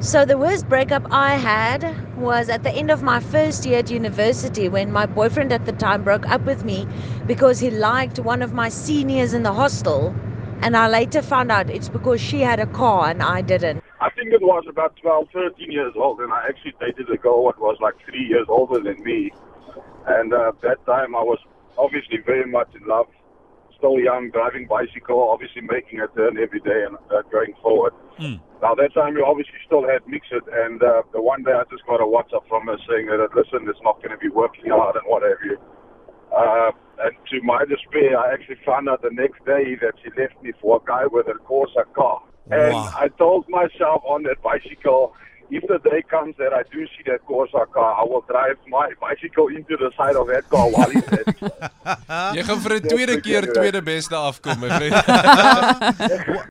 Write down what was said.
So the worst breakup I had was at the end of my first year at university when my boyfriend at the time broke up with me because he liked one of my seniors in the hostel, and I later found out it's because she had a car and I didn't. I think it was about 12, 13 years old, and I actually dated a girl that was like 3 years older than me. And at that time, I was obviously very much in love, still young, driving bicycle, obviously making a turn every day and going forward. Now, that time, we obviously still had mixed, and the one day I just got a WhatsApp from her saying that, listen, it's not going to be working out and what have you. And to my despair, I actually found out the next day that she left me for a guy with a Corsa car. And I told myself on that bicycle, if the day comes that I do see that Corsa car, I will drive my bicycle into the side of that car while he's there. Jy gaan vir 'n tweede keer tweede beste afkom, my vriend.